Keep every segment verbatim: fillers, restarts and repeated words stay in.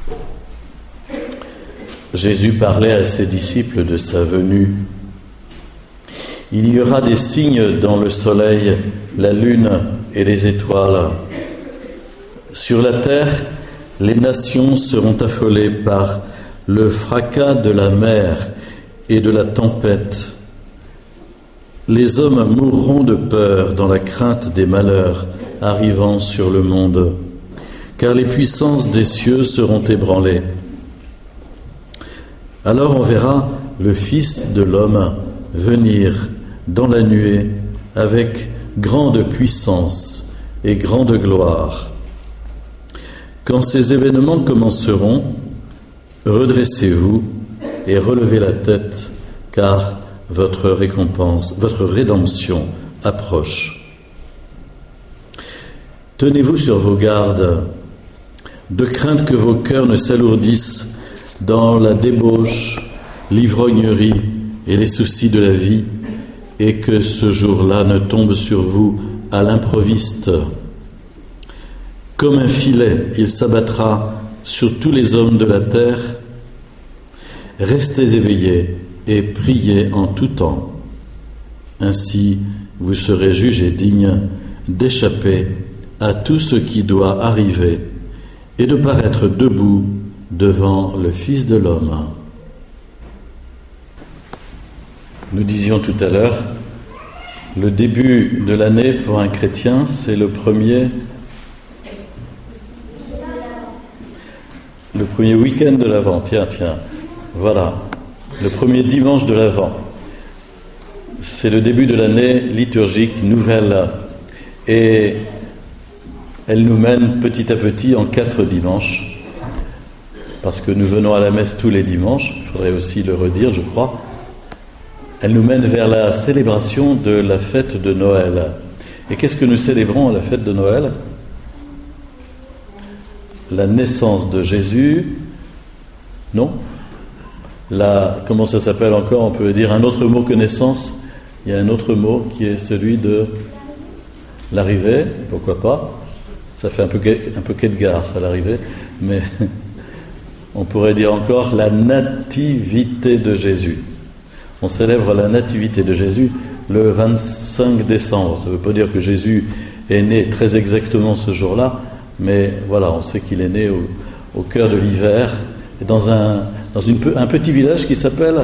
Jésus parlait à ses disciples de sa venue. Il y aura des signes dans le soleil, la lune et les étoiles. Sur la terre, les nations seront affolées par le fracas de la mer et de la tempête. Les hommes mourront de peur dans la crainte des malheurs arrivant sur le monde, car les puissances des cieux seront ébranlées. Alors on verra le Fils de l'homme venir dans la nuée avec grande puissance et grande gloire. Quand ces événements commenceront, redressez-vous et relevez la tête, car votre récompense, votre rédemption approche. Tenez-vous sur vos gardes, de crainte que vos cœurs ne s'alourdissent dans la débauche, l'ivrognerie et les soucis de la vie, et que ce jour-là ne tombe sur vous à l'improviste. Comme un filet, il s'abattra sur tous les hommes de la terre. Restez éveillés et priez en tout temps. Ainsi, vous serez jugés dignes d'échapper à tout ce qui doit arriver et de paraître debout devant le Fils de l'homme. Nous disions tout à l'heure, le début de l'année pour un chrétien, c'est le premier, le premier week-end de l'Avent. Tiens, tiens, voilà, le premier dimanche de l'Avent. C'est le début de l'année liturgique nouvelle et elle nous mène petit à petit en quatre dimanches, parce que nous venons à la messe tous les dimanches, il faudrait aussi le redire, je crois. Elle nous mène vers la célébration de la fête de Noël. Et qu'est-ce que nous célébrons à la fête de Noël ? La naissance de Jésus, non ? La, comment ça s'appelle encore ? On peut dire un autre mot que naissance. Il y a un autre mot qui est celui de l'arrivée, pourquoi pas ? Ça fait un peu, un peu quai de gare, ça, l'arrivée, mais on pourrait dire encore la nativité de Jésus. On célèbre la nativité de Jésus le vingt-cinq décembre. Ça ne veut pas dire que Jésus est né très exactement ce jour-là, mais voilà, on sait qu'il est né au, au cœur de l'hiver, et dans un, dans une, un petit village qui s'appelle...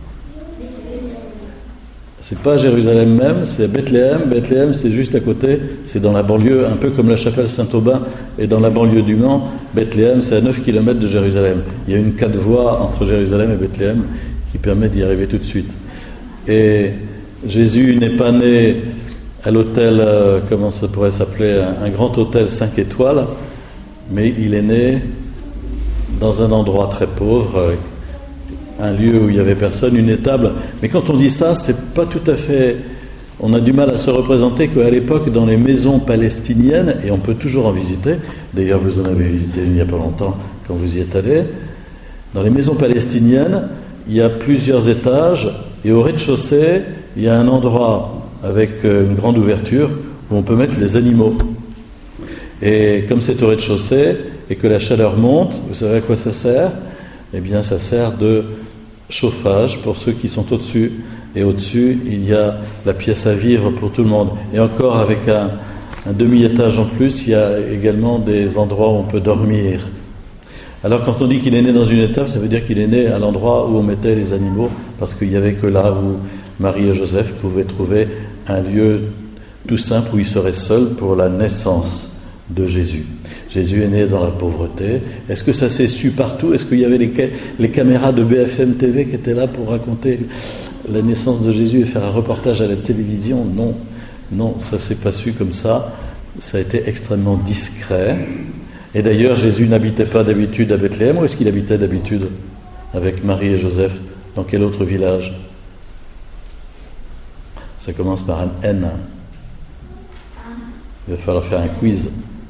C'est pas Jérusalem même, c'est Bethléem. Bethléem, c'est juste à côté, c'est dans la banlieue, un peu comme la chapelle Saint-Aubin est dans la banlieue du Mans. Bethléem, c'est à neuf kilomètres de Jérusalem. Il y a une quatre voies entre Jérusalem et Bethléem qui permet d'y arriver tout de suite. Et Jésus n'est pas né à l'hôtel, euh, comment ça pourrait s'appeler, un, un grand hôtel cinq étoiles, mais il est né dans un endroit très pauvre, euh, un lieu où il n'y avait personne, une étable. Mais quand on dit ça, c'est pas tout à fait... On a du mal à se représenter qu'à l'époque, dans les maisons palestiniennes, et on peut toujours en visiter, d'ailleurs vous en avez visité il n'y a pas longtemps quand vous y êtes allé, dans les maisons palestiniennes, il y a plusieurs étages, et au rez-de-chaussée, il y a un endroit avec une grande ouverture où on peut mettre les animaux. Et comme c'est au rez-de-chaussée, et que la chaleur monte, vous savez à quoi ça sert ? Eh bien, ça sert de chauffage pour ceux qui sont au-dessus. Et au-dessus, il y a la pièce à vivre pour tout le monde. Et encore, avec un, un demi-étage en plus, il y a également des endroits où on peut dormir. Alors, quand on dit qu'il est né dans une étable, ça veut dire qu'il est né à l'endroit où on mettait les animaux, parce qu'il n'y avait que là où Marie et Joseph pouvaient trouver un lieu tout simple où ils seraient seuls pour la naissance de Jésus. Jésus est né dans la pauvreté. Est-ce que ça s'est su partout ? Est-ce qu'il y avait les, les caméras de B F M T V qui étaient là pour raconter la naissance de Jésus et faire un reportage à la télévision ? Non, non, ça s'est pas su comme ça. Ça a été extrêmement discret. Et d'ailleurs, Jésus n'habitait pas d'habitude à Bethléem. Où est-ce qu'il habitait d'habitude avec Marie et Joseph ? Dans quel autre village ? Ça commence par un N. Il va falloir faire un quiz. Hein ?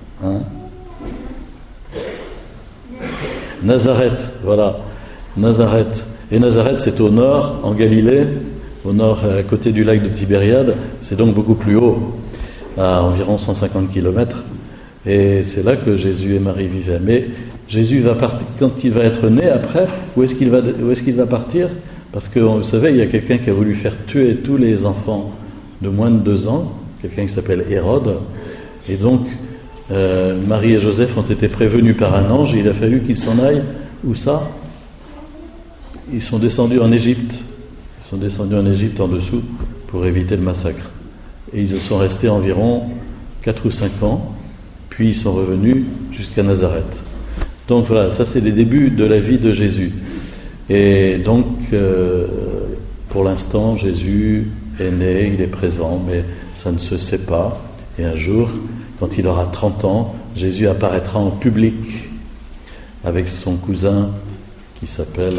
Nazareth, voilà, Nazareth. Et Nazareth, c'est au nord, en Galilée, au nord, à côté du lac de Tibériade. C'est donc beaucoup plus haut, à environ cent cinquante kilomètres. Et c'est là que Jésus et Marie vivaient. Mais Jésus va partir, quand il va être né après, où est-ce qu'il va, où est-ce qu'il va partir? Parce que, vous savez, il y a quelqu'un qui a voulu faire tuer tous les enfants de moins de deux ans, quelqu'un qui s'appelle Hérode, et donc euh, Marie et Joseph ont été prévenus par un ange, et il a fallu qu'ils s'en aillent. Où ça? Ils sont descendus en Égypte. Ils sont descendus en Égypte en dessous pour éviter le massacre. Et ils y sont restés environ quatre ou cinq ans, puis ils sont revenus jusqu'à Nazareth. Donc voilà, ça c'est les débuts de la vie de Jésus. Et donc, euh, pour l'instant, Jésus est né, il est présent, mais ça ne se sait pas. Et un jour, quand il aura trente ans, Jésus apparaîtra en public avec son cousin qui s'appelle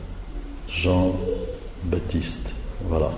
Jean-Baptiste. Voilà.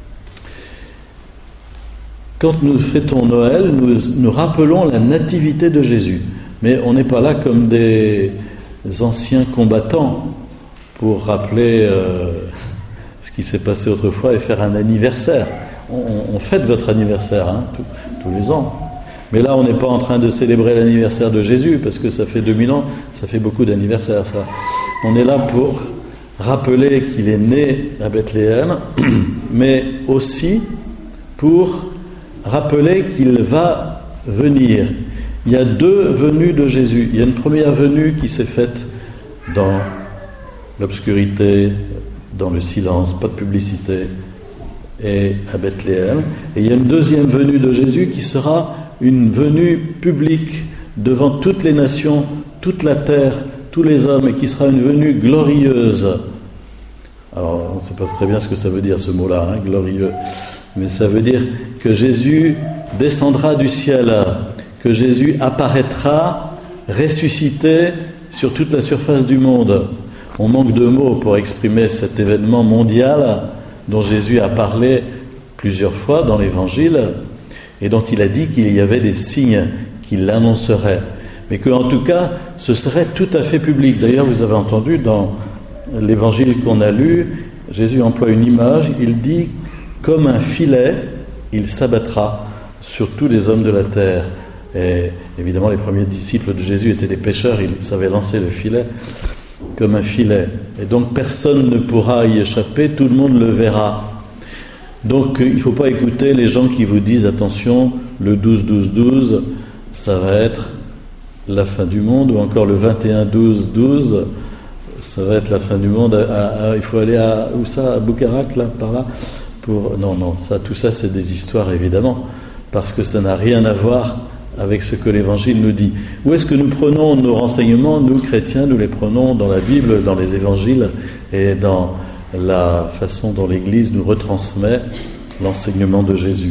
Quand nous fêtons Noël, nous, nous rappelons la nativité de Jésus. Mais on n'est pas là comme des anciens combattants pour rappeler euh, ce qui s'est passé autrefois et faire un anniversaire. On, on fête votre anniversaire hein, tous, tous les ans. Mais là, on n'est pas en train de célébrer l'anniversaire de Jésus, parce que ça fait deux mille ans, ça fait beaucoup d'anniversaires, ça. On est là pour rappeler qu'il est né à Bethléem, mais aussi pour rappeler qu'il va venir. Il y a deux venues de Jésus. Il y a une première venue qui s'est faite dans l'obscurité, dans le silence, pas de publicité, et à Bethléem. Et il y a une deuxième venue de Jésus qui sera une venue publique devant toutes les nations, toute la terre, tous les hommes, et qui sera une venue glorieuse. Alors, on ne sait pas très bien ce que ça veut dire ce mot-là, hein, glorieux, mais ça veut dire que Jésus descendra du ciel, que Jésus apparaîtra ressuscité sur toute la surface du monde. On manque de mots pour exprimer cet événement mondial dont Jésus a parlé plusieurs fois dans l'Évangile et dont il a dit qu'il y avait des signes qui l'annonceraient, mais qu'en tout cas, ce serait tout à fait public. D'ailleurs, vous avez entendu dans l'Évangile qu'on a lu, Jésus emploie une image, il dit « comme un filet, il s'abattra sur tous les hommes de la terre ». Et évidemment, les premiers disciples de Jésus étaient des pêcheurs, ils savaient lancer le filet comme un filet. Et donc, personne ne pourra y échapper, tout le monde le verra. Donc, il ne faut pas écouter les gens qui vous disent « attention, le douze douze douze, ça va être la fin du monde » ou encore le vingt et un douze douze, ça va être la fin du monde. À, à, il faut aller à, où ça, à Boukharac, là, par là pour... Non, non, ça, tout ça, c'est des histoires, évidemment, parce que ça n'a rien à voir avec ce que l'Évangile nous dit. Où est-ce que nous prenons nos renseignements? Nous, chrétiens, nous les prenons dans la Bible, dans les Évangiles et dans la façon dont l'Église nous retransmet l'enseignement de Jésus.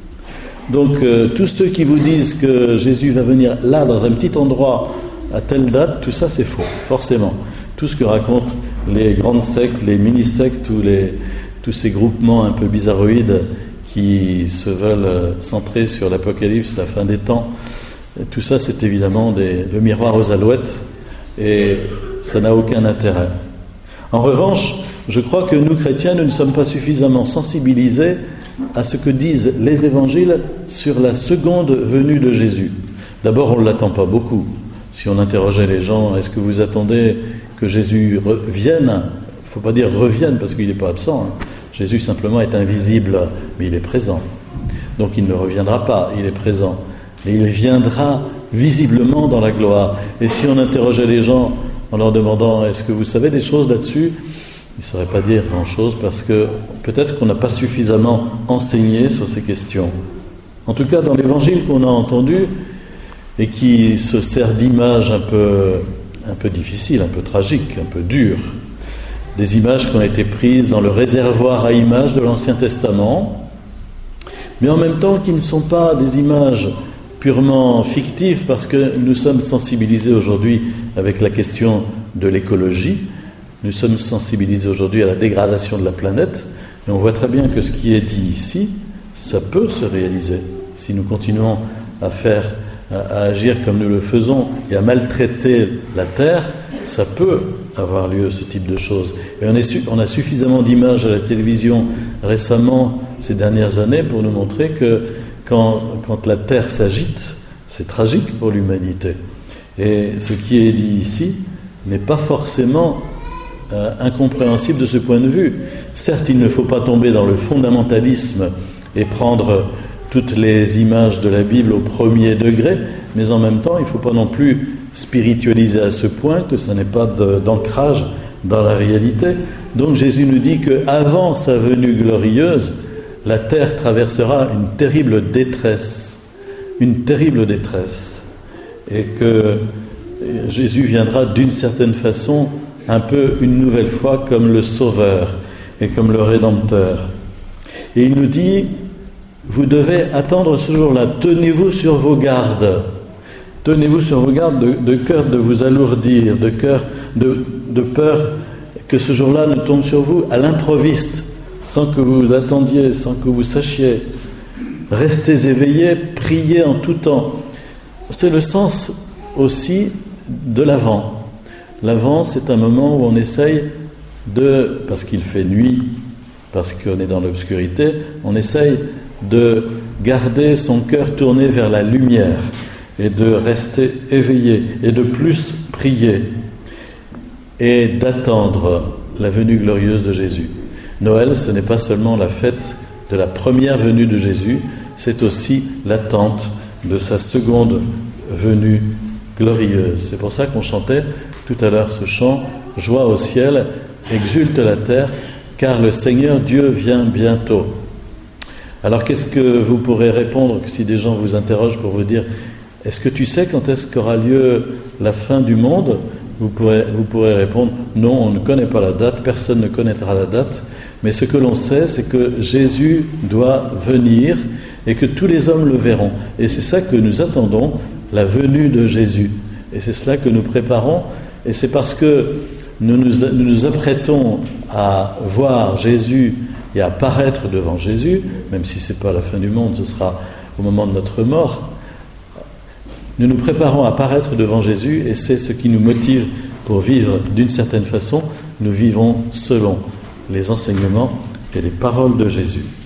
Donc, euh, tous ceux qui vous disent que Jésus va venir là, dans un petit endroit, à telle date, tout ça, c'est faux, forcément. Tout ce que racontent les grandes sectes, les mini-sectes ou les, tous ces groupements un peu bizarroïdes qui se veulent centrer sur l'Apocalypse, la fin des temps, tout ça c'est évidemment des, le miroir aux alouettes et ça n'a aucun intérêt. En revanche, je crois que nous chrétiens, nous ne sommes pas suffisamment sensibilisés à ce que disent les évangiles sur la seconde venue de Jésus. D'abord, on ne l'attend pas beaucoup. Si on interrogeait les gens, est-ce que vous attendez que Jésus revienne? Il ne faut pas dire revienne parce qu'il n'est pas absent. Hein. Jésus simplement est invisible, mais il est présent. Donc il ne reviendra pas, il est présent. Mais il viendra visiblement dans la gloire. Et si on interrogeait les gens en leur demandant « est-ce que vous savez des choses là-dessus ?» ils ne sauraient pas dire grand-chose parce que peut-être qu'on n'a pas suffisamment enseigné sur ces questions. En tout cas, dans l'évangile qu'on a entendu et qui se sert d'images un peu, un peu difficiles, un peu tragiques, un peu dures, des images qui ont été prises dans le réservoir à images de l'Ancien Testament, mais en même temps qui ne sont pas des images purement fictives, parce que nous sommes sensibilisés aujourd'hui avec la question de l'écologie, nous sommes sensibilisés aujourd'hui à la dégradation de la planète, et on voit très bien que ce qui est dit ici, ça peut se réaliser. Si nous continuons à faire, à, à agir comme nous le faisons, et à maltraiter la Terre, ça peut avoir lieu, ce type de choses. Et on, est su, on a suffisamment d'images à la télévision récemment, ces dernières années, pour nous montrer que quand, quand la Terre s'agite, c'est tragique pour l'humanité. Et ce qui est dit ici n'est pas forcément euh, incompréhensible de ce point de vue. Certes, il ne faut pas tomber dans le fondamentalisme et prendre toutes les images de la Bible au premier degré, mais en même temps, il ne faut pas non plus spiritualiser à ce point que ça n'ait pas de, d'ancrage dans la réalité. Donc Jésus nous dit qu'avant sa venue glorieuse, la terre traversera une terrible détresse, une terrible détresse, et que Jésus viendra d'une certaine façon un peu une nouvelle fois comme le Sauveur et comme le Rédempteur. Et il nous dit, vous devez attendre ce jour-là, tenez-vous sur vos gardes, tenez-vous sur vos gardes de, de cœur de vous alourdir, de cœur de, de peur que ce jour-là ne tombe sur vous à l'improviste, sans que vous vous attendiez, sans que vous sachiez. Restez éveillés, priez en tout temps. C'est le sens aussi de l'Avent. L'Avent, c'est un moment où on essaye de, parce qu'il fait nuit, parce qu'on est dans l'obscurité, on essaye de garder son cœur tourné vers la lumière et de rester éveillé et de plus prier et d'attendre la venue glorieuse de Jésus. Noël, ce n'est pas seulement la fête de la première venue de Jésus, c'est aussi l'attente de sa seconde venue glorieuse. C'est pour ça qu'on chantait tout à l'heure ce chant « Joie au ciel, exulte la terre, car le Seigneur Dieu vient bientôt ». Alors qu'est-ce que vous pourrez répondre si des gens vous interrogent pour vous dire « Est-ce que tu sais quand est-ce qu'aura lieu la fin du monde ?» Vous pourrez, vous pourrez répondre « Non, on ne connaît pas la date, personne ne connaîtra la date. » Mais ce que l'on sait, c'est que Jésus doit venir et que tous les hommes le verront. Et c'est ça que nous attendons, la venue de Jésus. Et c'est cela que nous préparons. Et c'est parce que nous nous, nous, nous apprêtons à voir Jésus et à paraître devant Jésus, même si ce n'est pas la fin du monde, ce sera au moment de notre mort. Nous nous préparons à paraître devant Jésus et c'est ce qui nous motive pour vivre d'une certaine façon. Nous vivons selon les enseignements et les paroles de Jésus.